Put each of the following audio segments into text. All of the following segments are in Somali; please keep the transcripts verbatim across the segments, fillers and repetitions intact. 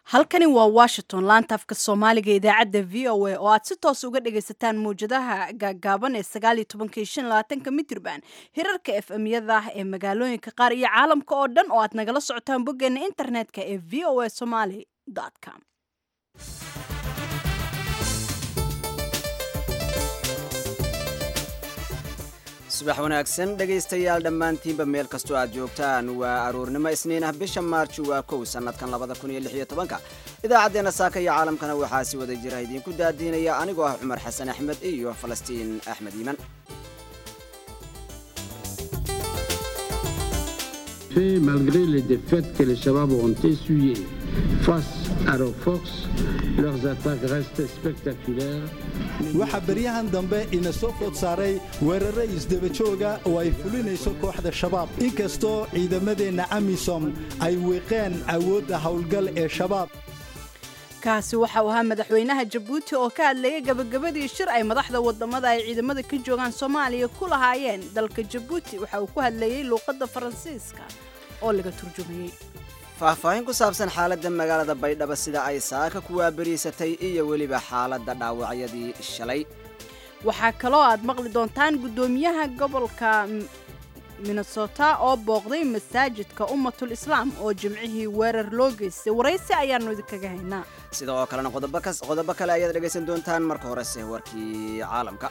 halkani waa Washington laanta afka Soomaaliga idaacadda V O A oo aad si toos uga dhagaysataan muujadaha gaagaaban ee sagaal iyo toban iyo shan iyo labaatan mitirban hirarka F M-yada ee magaalooyinka qaar iyo caalamka oo dhan oo aad nagala socotaan boggeena internetka ee v o a somali dot com. subax wanaagsan dhagaystayaal dhammaantiinba meel kastoo aad joogtaan waa aroornimo isniin ah bisha maarch waa kow sanadkan labada kun iyo lix iyo tobanka idaacadeena saaka iyo caalamkana waxaa si wada jira idinku daadiinaya anigoo ah Cumar Xasan Axmed iyo Falastiin Axmed Iiman. Malgré les défaites que les Shabab ont essuyées face à leurs forces, leurs attaques restent spectaculaires. waxa bariyahan dambe ina soo food saaray weeraro isdaba jooga oo ay fulinayso kooxda shabaab inkastoo ciidamadeena amisom ay weeqeen awoodda howlgal ee shabaab. kaasi waxa uu ahaa madaxweynaha Jabuuti oo ka hadlayay gabagabadii shir ay madaxda wadamada ay ciidamada ka joogaan Soomaaliya ku lahaayeen dalka Jabuuti waxa uu ku hadlayay luqadda Faransiiska oo laga turjumayay. faahfaahin ku saabsan xaaladda magaalada Baydhabo sida ay saaka ku waabariisatay iyo weliba xaaladda dhaawacyadii shalay. waxaa kaloo aad maqli doontaan gudoomiyaha gobolka Minnesota oo booqday masaajidka Ummatul Islaam oo jimcihii weerar loo geystay waraysi ayaanu idinkaga haynaa. sidoo kalena qodobo kas qodobo kale ayaad dhagaysan doontaan marka horese warkii caalamka.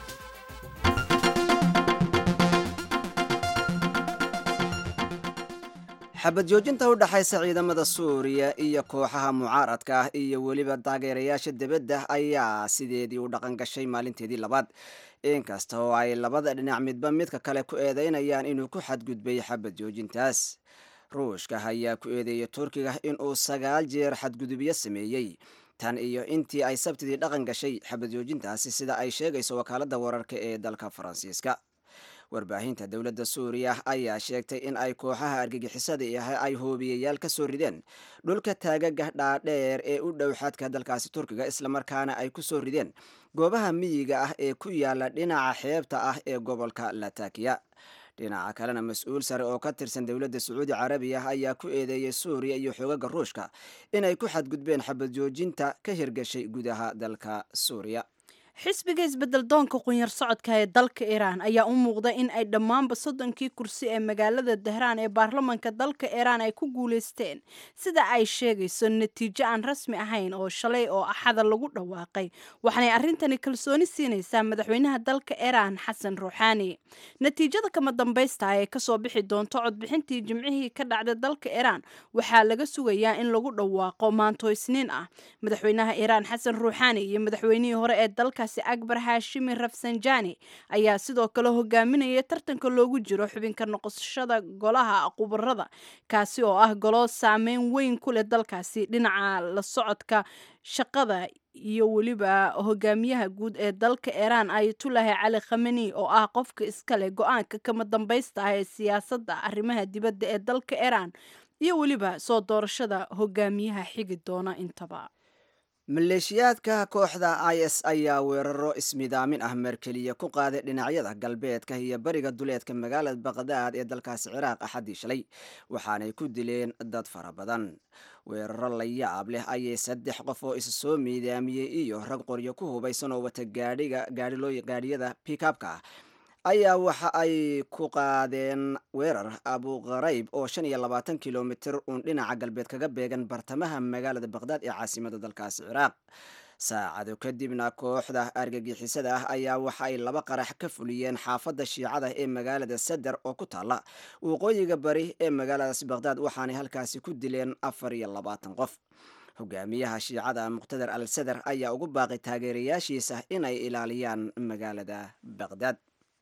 xabad joojinta u dhaxaysa ciidamada Suuriya iyo kooxaha mucaaradka ah iyo weliba taageerayaasha dibadda ayaa sideedii u dhaqan gashay maalinteedii labaad inkasta oo ay labada dhinac midba midka kale ku eedeynayaan inuu ku xadgudbay xabad joojintaas. ruushka ayaa ku eedeeyay Turkiga inuu sagaal jeer xadgudubyo sameeyay tan iyo intii ay sabtidii dhaqan gashay xabad joojintaasi sida ay sheegayso wakaaladda wararka ee dalka Faransiiska. warbaahinta dowladda Suuriya ayaa sheegtay in ay kooxaha argagixisada ay hoobiyayaal ka soo rideen dhulka taagaga dhaadheer ee u dhow xadka dalkaasi Turkiga isla markaana ay ku soo rideen goobaha miyiga ah ee ku yaala dhinaca xeebta ah ee gobolka Latakia. dhinaca kalena mas'uul sare oo ka tirsan dowladda Sacuudi Carabiya ayaa ku eedeeyay Suuriya iyo xogaga Ruushka inay ku xadgudbeen xabad joojinta ka hirgashay gudaha dalka Suuriya. xisbiga isbedel doonka qunyar socodka ee dalka Iran ayaa u muuqda in ay dhammaanba soddonkii kursi ee magaalada Tehran ee baarlamaanka dalka Iran ay ku guuleysteen sida ay sheegayso natiijo aan rasmi ahayn oo shalay oo axada lagu dhawaaqay waxaanay arrintani kalsooni siinaysaa madaxweynaha dalka Iran Xasan Rouhani. natiijada kama dambaysta ee ka soo bixi doonto codbixintii jimcihii ka dhacday dalka Iran waxaa laga sugayaa in lagu dhawaaqo maanto Isniin ah. madaxweynaha Iran Xasan Rouhani iyo madaxweynihii hore ee dalka Akbar Hashimi Rafsanjani ayaa sidoo kale hogaaminaya tartanka loogu jiro xubinka noqoshada golaha qubarada kaasi oo ah golo saameyn weyn ku leh dalkaasi dhinaca la socodka shaqada iyo weliba hogaamiyaha guud ee dalka Iran Ayatollah Ali Khamenei oo ah qofka iska leh go'aanka kama dambaysta ah ee siyaasadda arrimaha dibadda ee dalka Iran iyo weliba soo doorashada hogaamiyaha xigi doona intaba. maleeshiyaadka kooxda I S ayaa weeraro ismidaamin ah markeliya ku qaaday dhinacyada galbeedka iyo bariga duleedka magaalada Baghdad ee dalkaasi Ciraaq axadii shalay waxaanay ku dileen dad fara badan. weeraro la yaab leh ayay saddex qof oo is soo miidaamiyay iyo rag qoryo ku hubaysan oo wata gaadhiga gaadhiloo gaadhiyada pick-upka ayaa waxa ay ku qaadeen weerar Abu Gharaib oo shan iyo labaatan kiiloomitir uun dhinaca galbeed kaga beegan bartamaha magaalada Baghdad ee caasimadda dalkaasi Ciraaq. saacado kadibna kooxda argagixisada ah ayaa waxa ay laba qarax ka fuliyeen xaafadda Shiicada ee magaalada Sadr oo ku taala waqooyiga bari ee magaaladaas Baghdad waxaanay halkaasi ku dileen afar iyo labaatan qof. hogaamiyaha Shiicada Muqtadar al-Sadr ayaa ugu baaqay taageerayaashiisa inay ilaaliyaan magaalada Baghdad.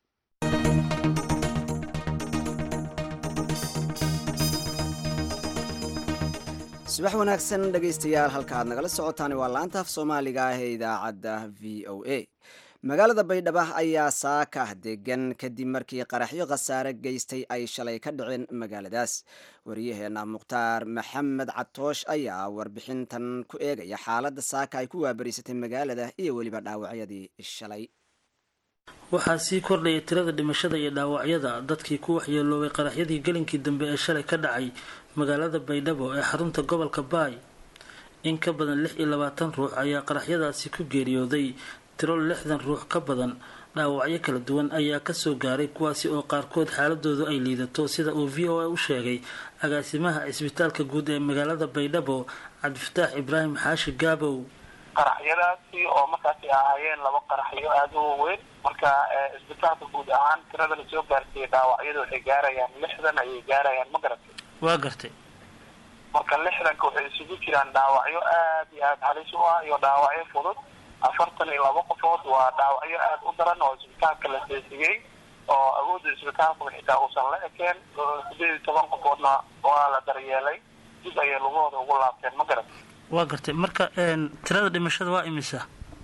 subax wanaagsan dhagaystayaal halka aad nagala socotaan waa laanta af Soomaaliga ah ee idaacadda V O A. magaalada Baydhabo ayaa saaka degan kadib markii qaraxyo khasaare geystay ay shalay ka dhaceen magaaladaas. wariyaheena Mukhtaar Maxamed Catoosh ayaa warbixintan ku eegaya xaaladda saaka ay ku waabariisatay magaalada iyo weliba dhaawacyadii shalay. waxaa sii kordhaya tirada dhimashada iyo dhaawacyada dadkii ku waxyeeloobay qaraxyadii galinkii dambe ee shalay ka dhacay magaalada Baydhabo ee xarunta gobolka Baay. in ka badan lix iyo labaatan ruux ayaa qaraxyadaasi ku geeriyooday, tiro lixdan ruux ka badan dhaawacyo kala duwan ayaa kasoo gaaray kuwaasi oo qaarkood xaaladoodu ay liidato, sida uu v o a u sheegay agaasimaha cisbitaalka guud ee magaalada Baydhabo Cabdifataax Ibraahim Xaashi Gaabow. qaraxyadaasi oo markaasi ahaayeen laba qaraxyo aad u weyn, marka cisbitaalka guud ahaan tirada la soo gaarsiiyay dhaawacyadu waxay gaarayaan lixdan ayay gaarayaan ma garatay. waa gartay. marka lixdanka waxay isugu jiraan dhaawacyo aad iyo aad halis u ah iyo dhaawacyo fudud. afartan iyo laba qofood waa dhaawacyo aad u daran oo cisbitaalka la seesigay oo awoodda cisbitaalka xitaa uusan la ekeen. sideed iyo toban qofoodna waa la daryeelay, dib ayay lugahooda ugu laabteen ma garatay. waa gartay. marka tirada dhimashada waa imisa?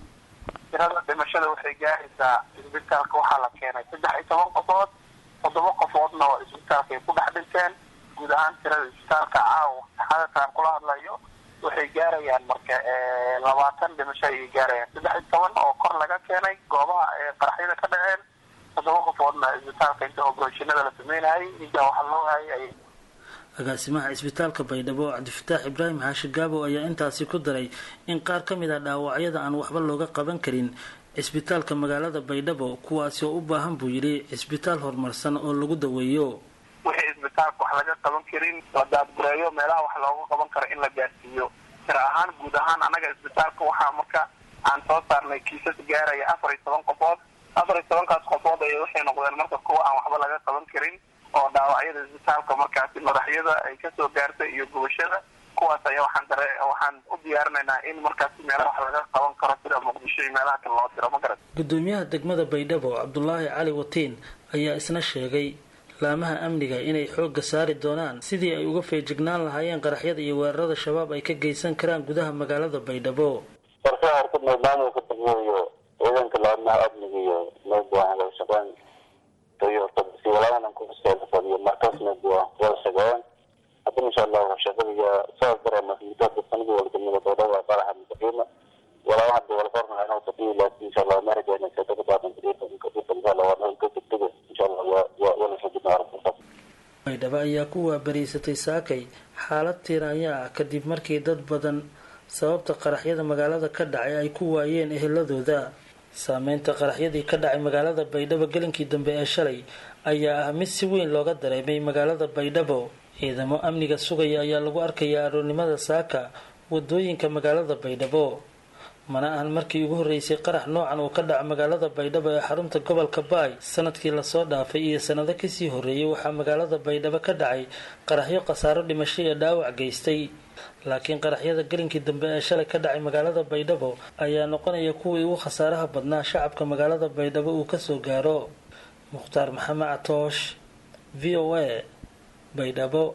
tirada dhimashada waxay gaaraysaa cisbitaalka waxaa la keenay saddex iyo toban qofood, toddoba qofoodna oo cisbitaalka ay ku dhex dhinteen. guud ahaan tirada cisbitaalka caawa xaaladkaan kula hadlayo waxay gaarayaan marka labaatan dhimasho ayay gaarayaan, saddex iyo toban oo kor laga keenay goobaha qaraxyada ka dhaceen, toddoba qofoodna cisbitaalka inta operashinada la sameynayay intaa waxa loo hayay. agaasimaha cisbitaalka Baydhabo Cabdifataax Ibraahim Xaashi Gaabow ayaa intaasi ku daray in qaar ka mid ah dhaawacyada aan waxba looga qaban karin cisbitaalka magaalada Baydhabo, kuwaasi oo u baahan buu yiri cisbitaal horumarsan oo lagu daweeyo. wixii cisbitaalka wax laga qaban karin la daadgureeyo, meelaha wax looga qaban karo in la gaarsiiyo. tira ahaan guud ahaan anaga cisbitaalka waxaa marka aan soo saarnay kiisas gaaraya afar iyo toban qofood. afar iyo tobankaas qofood ay waxay noqdeen marka kuwa aan waxba laga qaban karin oo dhaawacyada cisbitaalka markaasi madaxyada ay kasoo gaartay iyo gubashada, kuwaas ayaa waxaan dare waxaan u diyaarinaynaa in markaasi meelaha wax laga qaban karo sida Muqdisho iyo meelaha kale loo diro ma garan. gudoomiyaha degmada Baydhabo Cabdullaahi Cali Watiin ayaa isna sheegay laamaha amniga inay xoogga saari doonaan sidii ay uga feejignaan lahaayeen qaraxyada iyo weerarada shabaab ay ka geysan karaan gudaha magaalada Baydhabo. Sarkaha horta maamulka degmada ciidanka laamaha amniga iyo madaxda la shaqeyn iyo tadsiiladan ku saabsan markaasna waa wada shaqeyn. hadda insha Allah shaqadiga soo darama muddo sanadii wala degmada Baydhabo qaraxa mustaqima wala waxa wala qorna inuu tadbiila insha Allah marjana saddex baadan ka dibta la wada ka dibta insha Allah waa wala shaqada. Baydhabo ayaa ku waabariisatay saakay xaalad tiiraanya kadib markii dad badan sababta qaraxyada magaalada ka dhacay ay ku waayeen eheladooda. saameynta qaraxyadii ka dhacay magaalada Baydhabo galinkii dambe ee shalay ayaa ah mid si weyn looga dareemay magaalada Baydhabo. ciidamo amniga sugaya ayaa lagu arkayaa aroornimada saaka wadooyinka magaalada Baydhabo. mana ahan markii ugu horeysay qarax noocan oo ka dhaca magaalada Baydhabo ee xarunta gobolka Baay sanadkii la soo dhaafay iyo sanado kasii horeeyay waxaa magaalada Baydhabo ka dhacay qaraxyo khasaaro dhimasho iyo dhaawac geystay. laakiin qaraxyada galinkii dambe ee shalay ka dhacay magaalada Baydhabo ayaa noqonaya kuwii ugu khasaaraha badnaa shacabka magaalada Baydhabo uu ka soo gaaro. Mukhtaar Maxamed Atoosh, V O A, Baydhabo.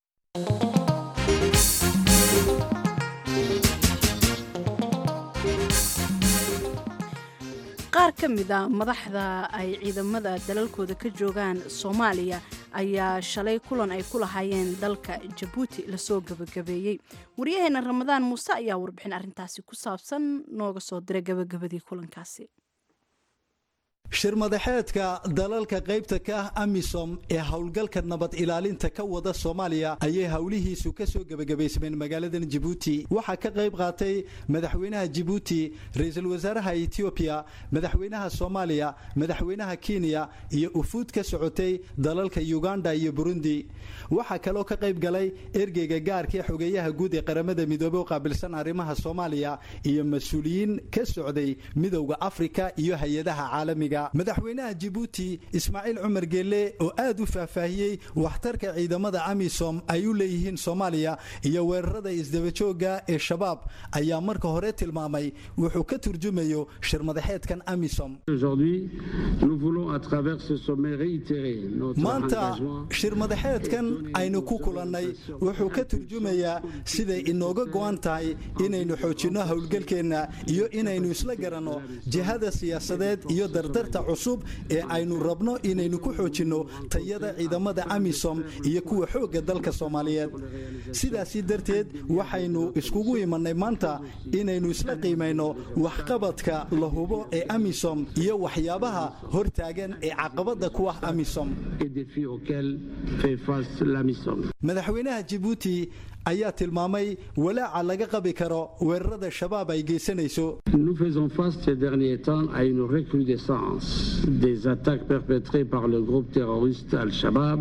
qaar ka mid ah madaxda ay ciidamada dalalkooda ka joogaan Soomaaliya ayaa shalay kulan ay ku lahaayeen dalka Djibouti la soo gabagabeeyay. wariyaheena Ramadaan Muuse ayaa warbixin arrintaasi ku saabsan nooga soo diray gabagabadii kulankaasi. shir madaxeedka dalalka qaybta ka ah AMISOM ee howlgalka nabad ilaalinta ka wada Soomaaliya ayay hawlihiisu ka soo gabagabeysmeen magaalada Djibouti. waxa ka qayb qaatay madaxweynaha Djibouti, ra'iisul wasaaraha Ethiopia, madaxweynaha Soomaaliya, madaxweynaha Kenya iyo ufuud ka socotay dalalka Uganda iyo Burundi. waxa kale oo ka qayb galay ergeyga gaarka xogeeyaha guud ee qaramada midoobay oo qaabilsan arrimaha Soomaaliya iyo mas'uuliyiin ka socday midowga Afrika iyo hay'adaha caalamiga. madaxweynaha Djibouti Ismaaciil Cumar Geelle oo aad u faahfaahiyay waxtarka ciidamada AMISOM ay u leeyihiin Soomaaliya iyo weerarada isdaba jooga ee shabaab ayaa marka hore tilmaamay wuxuu ka turjumayo shir madaxeedkan AMISOM. Aujourd'hui, nous voulons à travers ce sommet réitérer notre maanta engagement. shir madaxeedkan aynu ku kulannay wuxuu ka turjumayaa siday inooga go'an tahay inaynu xoojino howlgalkeena iyo inaynu isla garanno jihada siyaasadeed iyo dardar cusub ee aynu rabno inaynu ku xoojino tayada ciidamada AMISOM iyo kuwa xooga dalka Soomaaliyeed. sidaas darteed waxaynu iskugu imanay maanta inaynu isla qiimeeyno waxqabadka la hubo ee AMISOM iyo waxyaabaha hortaagan ee caqabada ku ah AMISOM. et défis auxquels fait face l'AMISOM. madaxweynaha Djibouti ayaa tilmaamay walaaca laga qabi karo weerarada shabaab ay geysanayso. Nous faisons face ces derniers temps à une recrudescence des attaques perpétrées par le groupe terroriste Al-Shabaab.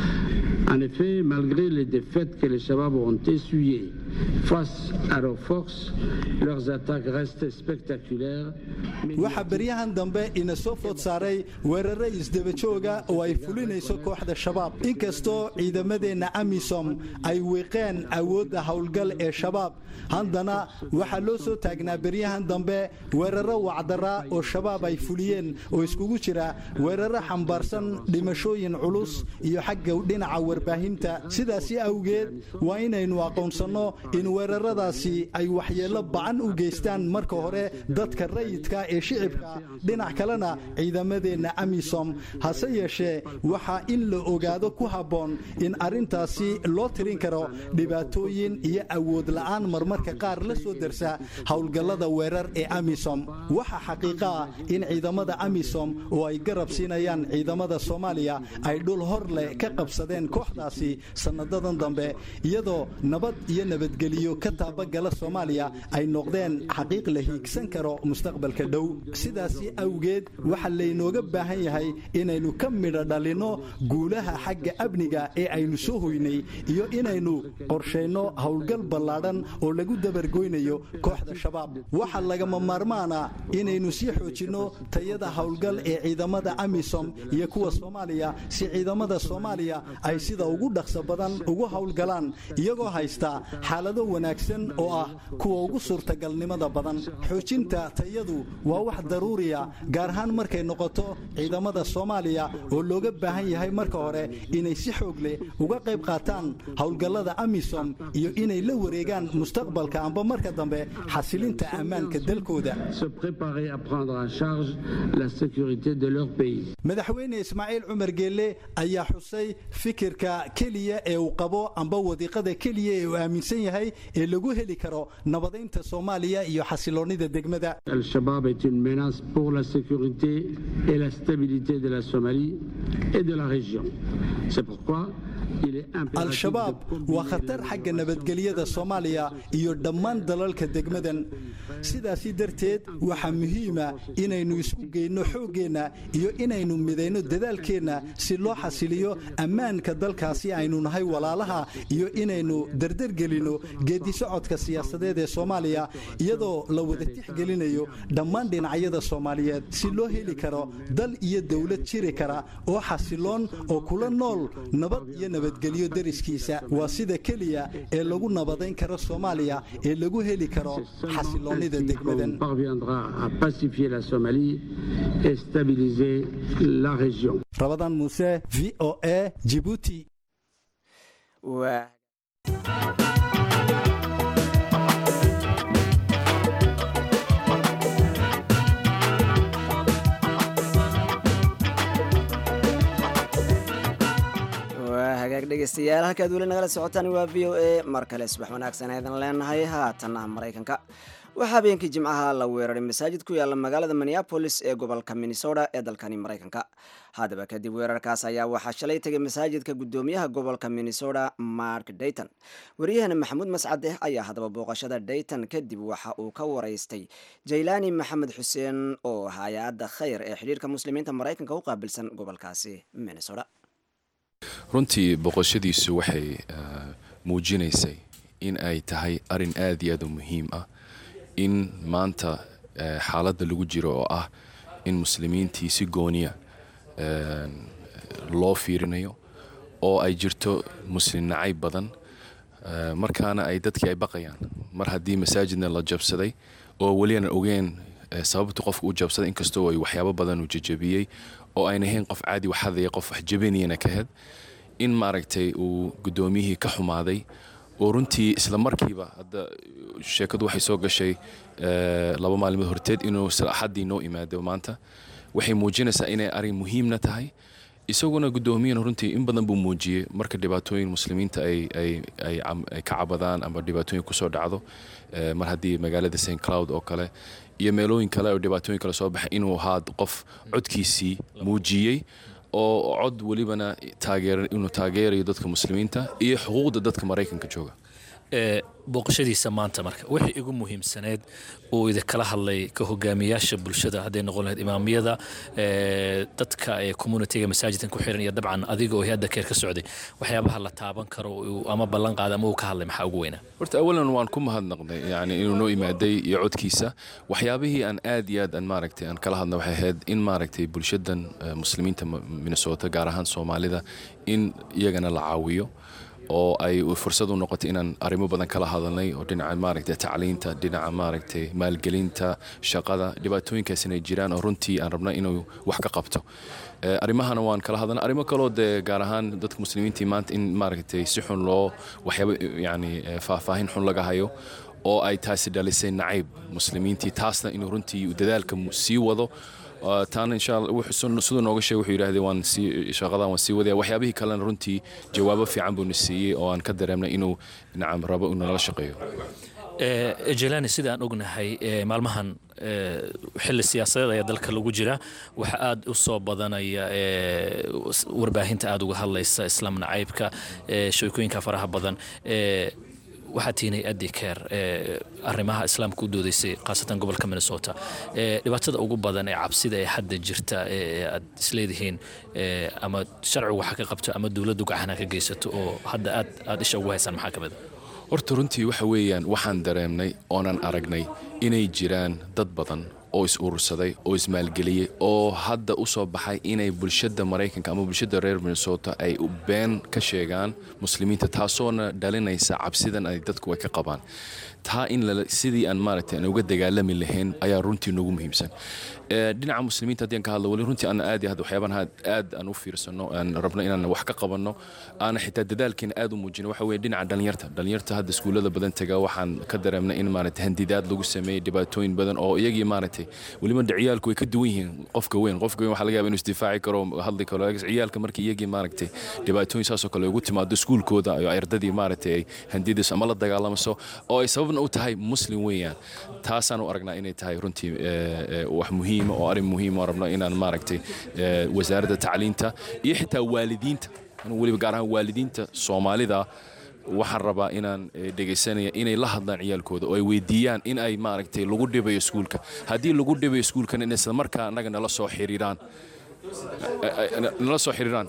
En effet, malgré les défaites que les Shabab ont essuyées face à leurs forces, leurs attaques restent spectaculaires. waxa baryahan dambe ina soo food saaray weeraro isdaba jooga oo ay fulinayso kooxda shabaab inkastoo ciidamadeena amisom ay weeqeen awoodda howlgal ee shabaab haddana waxa loo soo taagnaa baryahan dambe weeraro wacdara oo shabaab ay fuliyeen oo iskugu jira weeraro xambaarsan dhimashooyin culus iyo xagga dhinaca warbaahinta sidaas awgeed waa inaynu aqoonsano in weeraradaasi ay waxyeelo ba'an u geystaan marka hore dadka rayidka ee shicibka dhinac kalena ciidamadeena amisom hase yeeshee waxa in la ogaado ku haboon in arintaasi loo tirin karo dhibaatooyin iyo awood la'aan marmarka qaar la soo darsa howlgallada weerar ee amisom waxa xaqiiqa ah in ciidamada amisom oo ay garab siinayaan ciidamada Soomaaliya ay dhul hor leh ka qabsadeen kooxdaasi sanadadan dambe iyadoo nabad iyo nabadgeliyo ka taabagala Soomaaliya ay noqdeen xaqiiq la hiigsan karo mustaqbalka dhow sidaasi awgeed waxa laynooga baahan yahay inaynu ka midho dhalino guulaha xagga amniga ee aynu soo hoynay iyo inaynu qorsheyno howlgal ballaaran oo lagu dabargoynayo kooxda shabaab waxa laga maarmaana inaynu sii xoojino tayada howlgal ee ciidamada amisom iyo kuwa Soomaaliya si ciidamada Soomaaliya ay sida ugu dhaqso badan ugu howlgalaan iyagoo haysta xaalado wanaagsan oo ah kuwa ugu suurtagalnimada badan xoojinta tayadu waa wax daruuriya gaar ahaan markay noqoto ciidamada Soomaaliya oo looga baahan yahay marka hore inay si xoog leh uga qayb qaataan howlgallada amisom iyo inay la wareegaan mustaqbalka amba marka dambe xasilinta ammaanka dalkooda se préparer à prendre en charge la sécurité de leur pays. madaxweyne Ismaaciil Cumar Geelle ayaa xusay fikirka kaliya ee uu qabo amba wadiiqada kaliya ee uu aaminsan yahay ee lagu heli karo nabadeynta Soomaaliya iyo xasiloonida degmada. Al-Shabaab est une menace pour la sécurité et la stabilité de la Somalie et de la région. C'est pourquoi al-shabaab waa khatar xagga nabadgelyada Soomaaliya iyo dhammaan dalalka degmadan sidaasi darteed waxa muhiim ah inaynu isku geyno xoogeena iyo inaynu mideyno dadaalkeena si loo xasiliyo ammaanka dalkaasi aynu nahay walaalaha iyo inaynu dardar gelino geedi socodka siyaasadeed ee Soomaaliya iyadoo la wada tixgelinayo dhammaan dhinacyada Soomaaliyeed si loo heli karo dal iyo dawlad jiri kara oo xasiloon oo kula nool nabad iyo nabadgelyo dariskiisa waa sida kaliya ee lagu nabadeyn karo Soomaaliya ee lagu heli karo xasiloonida degmadan parviendra à pacifier la Somalie et stabiliser la région. Ramadan Moussa V O A Djibouti. Ouais. hagaag dhegeystayaal halkaad weli nagala socotaan waa V O A mar kale subax wanaagsan aydan leenahay haatana Mareykanka waxa habeenkii Jimcaha la weeraray masaajid ku yaala magaalada Minneapolis ee gobolka Minnesota ee dalkani Mareykanka hadaba kadib weerarkaas ayaa waxa shalay tagay masaajidka gudoomiyaha gobolka Minnesota Mark Dayton wariyahana Maxamuud Mascade ayaa hadaba booqashada Dayton kadib waxa uu ka wareystay Jaylani Maxamed Xuseen oo hay'adda khayr ee xiriirka muslimiinta Mareykanka u qaabilsan gobolkaasi Minnesota runtii boqoshadiisu waxay muujinaysay in ay tahay arin aad iyo aad u muhiim ah in maanta xaaladda lagu jiro oo ah in muslimiintii si gooniya loo fiirinayo oo ay jirto muslim nacayb badan markaana ay dadkii ay baqayaan mar haddii masaajidna la jabsaday oo weli aan ogeen sababta qofku u jabsaday inkastoo ay waxyaabo badan u jajabiyey oo ayna ahayn qof caadi wax hadaya qof wax jabinayna ka had in maaragtay uu gudoomiyihii ka xumaaday oo runtii isla markiiba hadda sheekadu waxay soo gashay laba maalmood horteed inuu axadii noo imaado maanta waxay muujinaysaa inay arrin muhiimna tahay isaguna gudoomiyana runtii in badan buu muujiyey marka dhibaatooyin muslimiinta ay ay ay ka cabadaan ama dhibaatooyin ku soo dhacdo mar haddii magaalada Saint Cloud oo kale iyo meelooyin kale oo dhibaatooyin kale soo baxay inuu ahaad qof codkiisii muujiyey oo cod walibana taageer inuu taageerayo dadka muslimiinta iyo xuquuqda dadka Mareykanka jooga booqashadiisa maanta marka wixii igu muhiimsaneed uu idinkala hadlay ka hogaamiyaasha bulshada hadday noqon lahayd imaamiyada dadka ee communityga masaajidkan ku xiran iyo dabcan adiga oo hadda keer ka socday waxyaabaha la taaban karo ama ballan qaada ama uu ka hadlay maxaa ugu weynaa horta awalan waan ku mahadnaqnay yani inuu noo imaaday iyo codkiisa waxyaabihii aan aad iyo aad aan maaragtay aan kala hadlay waxay ahayd in maaragtay bulshadan muslimiinta Minnesota gaar ahaan Soomaalida in iyagana la caawiyo oo ay fursad u noqotay inaan arrimo badan kala hadalnay oo dhinaca maaragtay tacliinta dhinaca maaragtay maalgelinta shaqada dhibaatooyinkaas inay jiraan oo runtii aan rabnaa inuu wax ka qabto arrimahana waan kala hadalnay arrimo kaloo dee gaar ahaan dadka muslimiintii maanta in maaragtay si xun loo waxyaabo yani faahfaahin xun laga hayo oo ay taasi dhalisay nacayb muslimiintii taasna inuu runtii dadaalka sii wado taana insha Allah wuxuu sidoo nooga sheegay wuxuu yiraahdee waan si shaqadan waan sii wadaya waxyaabihii kalena runtii jawaabo fiican buu nasiiyay oo aan ka dareemnay inuu nacam rabo inuu nala shaqeeyo ee Jelani sidaan ognahay maalmahan xilli siyaasadeed ayaa dalka lagu jira waxa aad u soo badanaya warbaahinta aad uga hadlaysa islaam nacaybka sheekooyinka faraha badan ee waxaa tiinay adii keer arrimaha islaamka u doodaysay qaasatan gobolka Minnesota dhibaatada ugu badan ee cabsida ee hadda jirta ee aad isleedihiin ama sharcigu waxa ka qabto ama dawladdu gacana ka geysato oo hadda aad aad isha ugu haysan maxaa kamid horta runtii waxa weeyaan waxaan dareemnay oonan aragnay inay jiraan dad badan oo is urursaday oo is maalgeliyay oo hadda u soo baxay inay bulshada Mareykanka ama bulshada reer Minnesota ay u been ka sheegaan muslimiinta taasoona dhalinaysa cabsidan ay dadku ay ka qabaan taa in sidii aan maaragtay uga dagaalami lahayn ayaa runtii noogu muhiimsan ee dhinaca muslimiinta hadii aan ka hadlo wali runtii aan aad iyo aad waxyaabaha aad aan u fiirsano aan rabno inaan wax ka qabanno aan xitaa dadaalkeen aad u muujino waxa weeye dhinaca dhalinyarta dhalinyarta hadda iskuulada badan taga waxaan ka dareemnay in maaragtay handidaad lagu sameeyay dhibaatooyin badan oo iyagii maaragtay waliba ciyaalku way ka duwan yihiin qofka weyn qofka weyn waxa laga yaabaa inuu isdifaaci karo hadli karo ciyaalka markii iyagii maaragtay dhibaatooyin saas oo kale ugu timaado iskuulkooda ay ardadii maaragtay handidaas ama la dagaalamaso oo ay sababna u tahay muslim weeyaan taasaan u aragnaa inay tahay runtii wax muhiim oo arrin muhiim oo rabno inaan maaragtay wasaaradda tacliinta iyo xitaa waalidiinta waliba gaar ahaan waalidiinta Soomaalida waxaan rabaa inaan dhageysanaya inay la hadlaan ciyaalkooda oo ay weydiiyaan in ay maaragtay lagu dhibayo iskuulka haddii lagu dhibayo iskuulkan in isla markaa anaga nala soo xiriiraan nala soo xiriiraan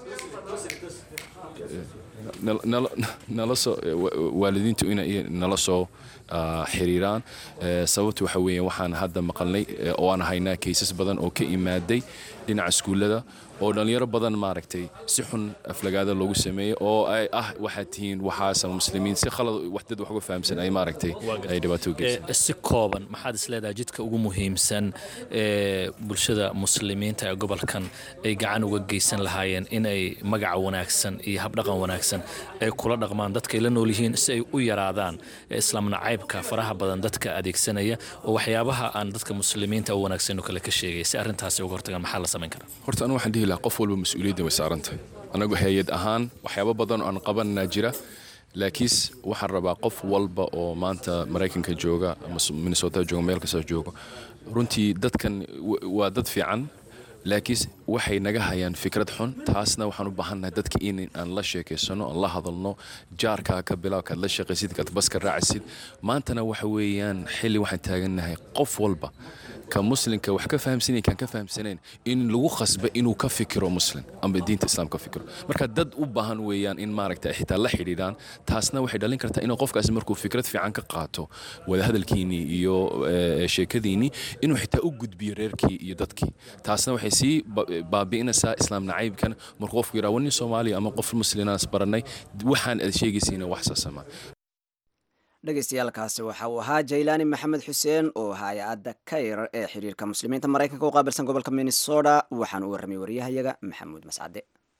nala soo waalidiintu inay nala soo xiriiraan sababtu waxa weeyaan waxaan hadda maqalnay oo aan haynaa cases badan oo ka imaaday dhinaca iskuulada oo dhalinyaro badan maaragtay si xun aflagaada loogu sameeyay oo ay ah waxa tihiin waxaas muslimiin si khalad wax dad wax uga fahamsan ay maaragtay ay dhibaato geystaan si kooban maxaad isleedahay jidka ugu muhiimsan ee bulshada muslimiinta ee gobolkan ay gacan uga geysan lahaayeen inay magac wanaagsan iyo hab dhaqan wanaagsan ay kula dhaqmaan dadka la nool yihiin si ay u yaraadaan islaam nacaybka faraha badan dadka adeegsanaya oo waxyaabaha aan dadka muslimiinta u wanaagsan kala ka sheegay si arintaas uga hortagaan maxaa la sameyn karaa horta anu waxaan dhihi lahaa qof walba mas'uuliyadda way saaran tahay anagu hay'ad ahaan waxyaabo badan oo aan qabanna jira laakiin waxaan rabaa qof walba oo maanta Mareykanka jooga ama Minnesota jooga meel kasta jooga runtii dadkan waa dad fiican laakiin waxay naga hayaan fikrad xun taasna waxaan u baahanahay dadka in aan la sheekeysano la hadalno jaarka ka bilaw ka la shaqeysid ka baska raacisid maantana waxa weeyaan xilli waxaan taaganahay qof walba ka muslimka wax ka fahamsanay kan ka fahamsanayn in lagu khasba inuu ka fikiro muslim ama diinta islaamka ka fikiro marka dad u baahan weeyaan in maaragtay xitaa la xiriiraan taasna waxay dhalin kartaa inuu qofkaas markuu fikrad fiican ka qaato wada hadalkiini iyo sheekadiini inuu xitaa u gudbiyo reerkii iyo dadkii taasna waxay si baabi'inaysaa islaam nacaybkan markuu qofku yiraahdo wani Soomaali ama qof muslimiin baranay waxaan aad sheegaysiina wax saasama dhegeystayaaalkaasi waxa uu ahaa Jaylani Maxamed Xuseen oo hay'adda Kayr ee xiriirka muslimiinta Mareykanka u qaabilsan gobolka Minnesota waxaan u warramay wariyahayaga Maxamuud Mascade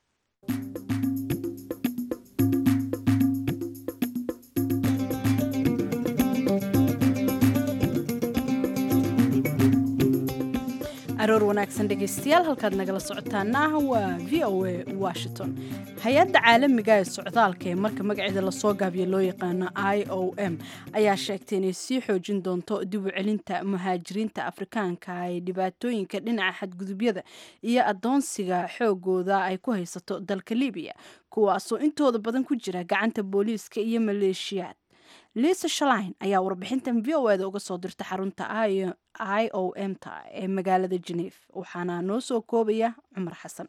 aroor wanaagsan dhegeystayaal halkaad nagala socotaana waa V O A Washington hay'adda caalamiga ee socdaalka ee marka magaceeda la soo gaabiyo loo yaqaano I O M ayaa sheegtay inay sii xoojin doonto dib u celinta muhaajiriinta Afrikaanka ee dhibaatooyinka dhinaca xadgudubyada iyo adoonsiga xoogooda ay ku haysato dalka Liibiya kuwaasoo intooda badan ku jira gacanta booliiska iyo maleeshiyaad liisa shalain ayaa warbixintan v o eda uga soo dirta xarunta i o m ta ee magaalada Geneva waxaana noo soo koobaya Cumar Xasan.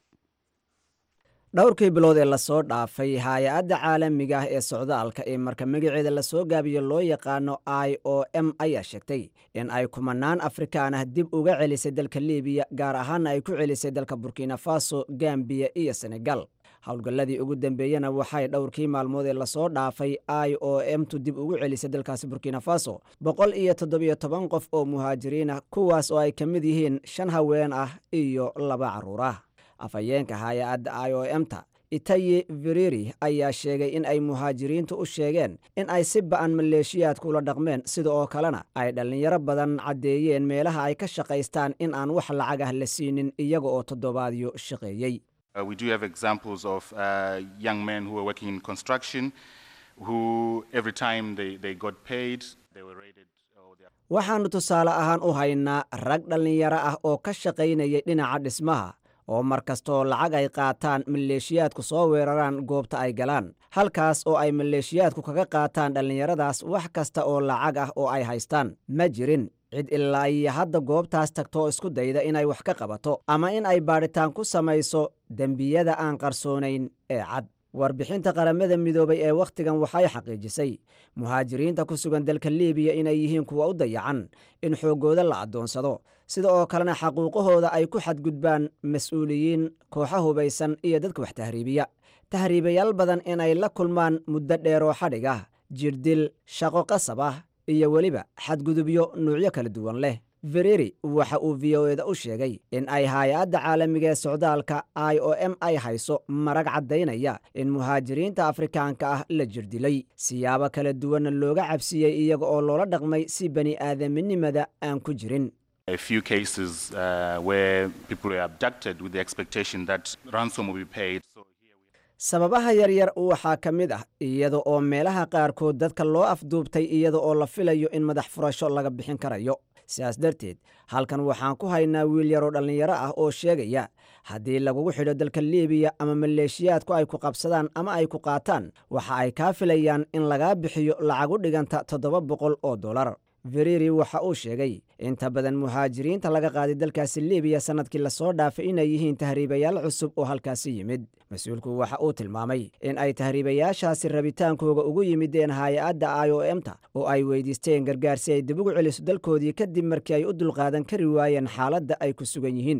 dhowrkii bilood ee lasoo dhaafay hay-adda caalamiga ah ee socdaalka ee marka magaceeda lasoo gaabiyo loo yaqaano i o m ayaa sheegtay in ay kumanaan afrikaan ah dib uga celisay dalka liibiya gaar ahaana ay ku celisay dalka burkina faso, gambiya iyo senegal. howlgalladii ugu dambeeyena waxay dhowrkii maalmood ee lasoo dhaafay i o m tu dib ugu celisay dalkaasi burkina faso boqol iyo toddobiyo toban qof oo muhaajiriin ah, kuwaas oo ay ka mid yihiin shan haween ah iyo laba carruur ah. afhayeenka hay-adda i o m ta itaye vereri ayaa sheegay in ay muhaajiriintu u sheegeen in ay si ba'an maleeshiyaadku ula dhaqmeen sida oo kalena ay dhallinyaro badan caddeeyeen meelaha ay ka shaqaystaan in aan wax lacag ah la siinin iyaga oo toddobaadyo shaqeeyey. Uh, we do have examples of uh, young men who are working in construction who every time they, they got paid, they were raided. waxaannu tusaale ahaan u haynaa rag dhallinyaro ah oo ka shaqaynayay dhinaca dhismaha oo mar kastoo lacag ay qaataan maleeshiyaadku soo weeraraan goobta ay galaan, halkaas oo ay maleeshiyaadku kaga qaataan dhallinyaradaas wax kasta oo lacag ah oo ay haystaan. ma jirin cid ilaa iyo hadda goobtaas tagto oo isku dayda inay wax ka qabato ama in ay baadhitaan ku samayso dembiyada aan qarsoonayn ee cad. warbixinta qaramada midoobay ee wakhtigan waxay xaqiijisay muhaajiriinta ku sugan dalka liibiya inay yihiin kuwa u dayacan in xooggooda la addoonsado, sida oo kalena xaquuqahooda ay ku xadgudbaan mas-uuliyiin, kooxo hubaysan iyo dadka wax tahriibiya. tahriibayaal badan inay la kulmaan muddo dheer oo xadhig ah, jirdil, shaqo qasab ah iyo weliba xadgudubyo nuucyo kala duwan leh. vereri waxa uu v o eda u sheegay in ay hay-adda caalamiga ee socdaalka i o m ay hayso marag caddaynaya in muhaajiriinta afrikaanka ah la jirdilay, siyaabo kala duwanna looga cabsiyey iyaga oo loola dhaqmay si bani aadaminimada aan ku jirin. A few cases uh, where people were abducted with the expectation that ransom will be paid. So sababaha yaryar waxaa ka mid ah iyada oo meelaha qaarkood dadka loo afduubtay iyada oo la filayo in madax furasho laga bixin karayo. sidaas darteed halkan waxaan ku haynaa wiil yaroo dhallinyaro ah oo sheegaya haddii lagugu xidho dalka liibiya ama maleeshiyaadku ay ku qabsadaan ama ay ku qaataan waxa ay kaa filayaan in lagaa bixiyo lacag u dhiganta toddoba boqol oo dollar. vereri waxa uu sheegay inta badan muhaajiriinta laga qaaday dalkaasi liibiya sannadkii lasoo dhaafay inay yihiin tahriibayaal cusub oo halkaasi yimid. mas-uulku waxa uu tilmaamay in ay tahriibayaashaasi rabitaankooga ugu yimideen hay-adda i o m ta oo ay weydiisteen gargaar si ay dib ugu celiso dalkoodii kadib markii ay u dulqaadan kari waayeen xaaladda ay ku sugan yihiin.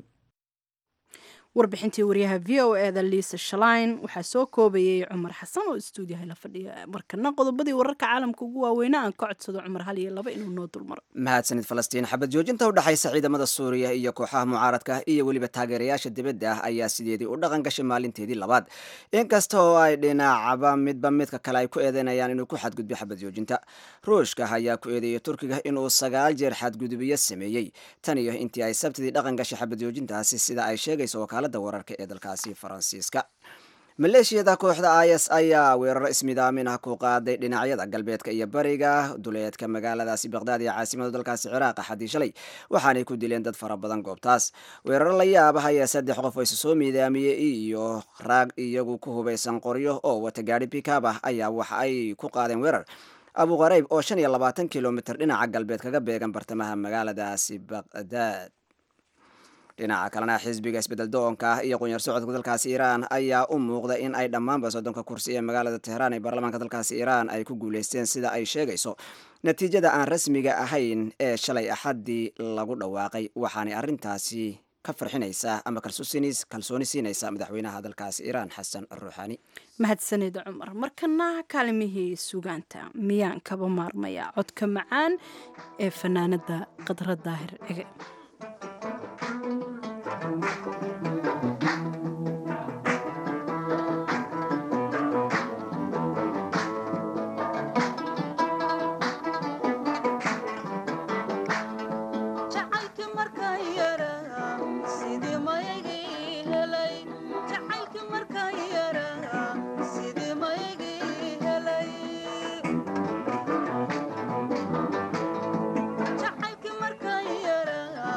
warbixintii wariyaha v o eda liisa shalain waxaa soo koobayay Cumar Xasan oo stuudiyaha la fadhiya. markana qodobadii wararka caalamka ugu waaweynaa aan ka codsado Cumar hal iyo laba inuu noo dulmaro. mahadsanid falastiin. xabad joojinta u dhaxaysa ciidamada suuriya iyo kooxaha mucaaradka iyo weliba taageerayaasha dibadda ah ayaa sideedii u dhaqan gashay maalinteedii labaad, inkasta oo ay dhinacaba midba midka kale ay ku eedeynayaan inuu ku xadgudbo xabad joojinta. ruushka ayaa ku eedeeyay turkiga inuu sagaal jeer xadgudubyo sameeyey tan iyo intii ay sabtidii dhaqan gashay xabad joojintaasi, sida ay sheegayso wakaalada wararka ee dalkaasi faransiiska. maleeshiyada kooxda is ayaa weeraro ismidaamin ah ku qaaday dhinacyada galbeedka iyo bariga duleedka magaaladaasi baqdaad ee caasimada dalkaasi ciraaq xadii shalay, waxaanay ku dileen dad fara badan goobtaas. weeraro la yaab ah ayaa saddex qof oo isu soo miidaamiyey iyo raag iyagu ku hubaysan qoryo oo wata gaadhi pikab ah ayaa waxa ay ku qaadeen weerar abu qarayb oo shan iyo labaatan kilomitir dhinaca galbeed kaga beegan bartamaha magaaladaasi baqdaad. dhinaca kalena xisbiga isbedel doonka iyo qunyar socodka dalkaasi iiraan ayaa u muuqda in ay dhammaanba soddonka kursi ee magaalada tehraan ee baarlamaanka dalkaasi iiraan ay ku guulaysteen sida ay sheegayso natiijada aan rasmiga ahayn ee shalay axaddii lagu dhawaaqay, waxaanay arrintaasi ka farxinaysaa ama kalsooni siinaysa madaxweynaha dalkaasi iiraan xasan ruuxaani. mahadsanid cumar. markana kaalimihii sugaanta miyaan kaba maarmaya codka macaan ee fanaanada qadra daahir cige. Jacaylka markaan yaraa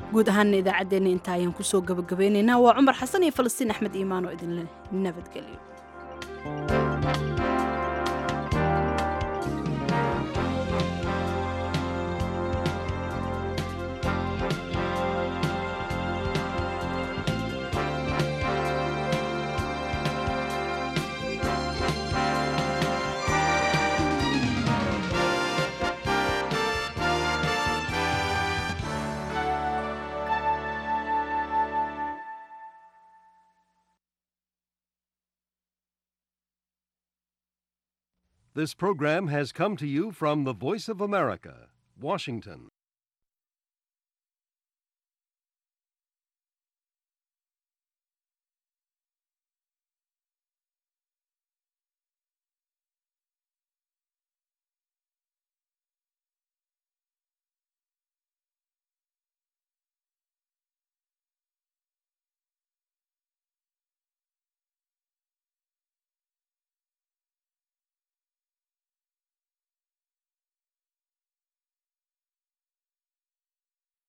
guud ahaana idaacaddeenna intaa ayaan kusoo gabagabeynaynaa waa cumar xasan iyo falastiin axmed iimaan oo idinle nabadgelyo This program has come to you from the Voice of America, Washington.